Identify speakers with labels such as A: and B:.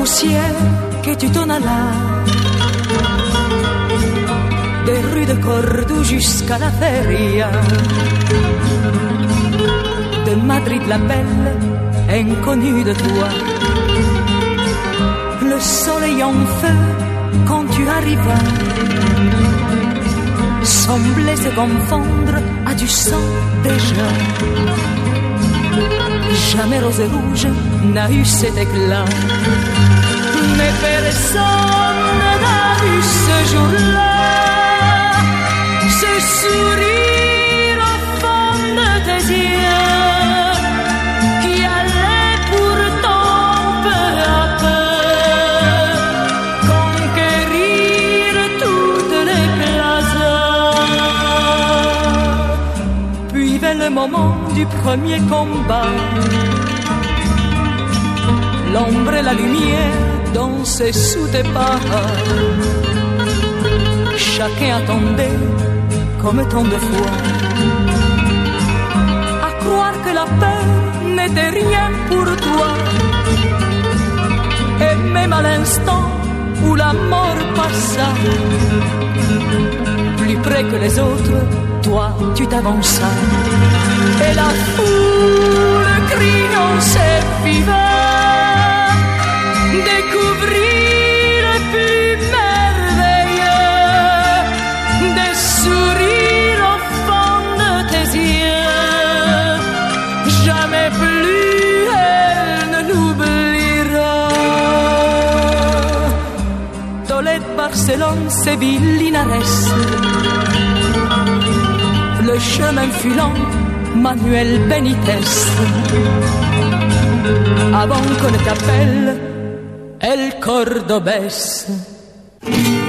A: poussière que tu t'en allas, des rues de Cordoue jusqu'à la feria, de Madrid la belle, inconnue de toi. Le soleil en feu quand tu arrivas semblait se confondre à du sang déjà. Jamais rose et rouge n'a eu cet éclat, mais personne n'a vu ce jour-là ce sourire au fond de tes yeux qui allait pourtant peu à peu conquérir toutes les plazas. Puis vint le moment du premier combat, l'ombre et la lumière dansaient sous tes pas. Chacun attendait comme tant de fois, à croire que la peur n'était rien pour toi. Et même à l'instant où la mort passa, plus près que les autres, toi tu t'avanças. Et la foule criant ses vivants découvrit le plus merveilleux des sourires au fond de tes yeux. Jamais plus elle ne l'oubliera. Tolède, Barcelone, Séville, Linares, le chemin fut lent, Manuel Benitez, avant qu'on ne t'appelle El Cordobés.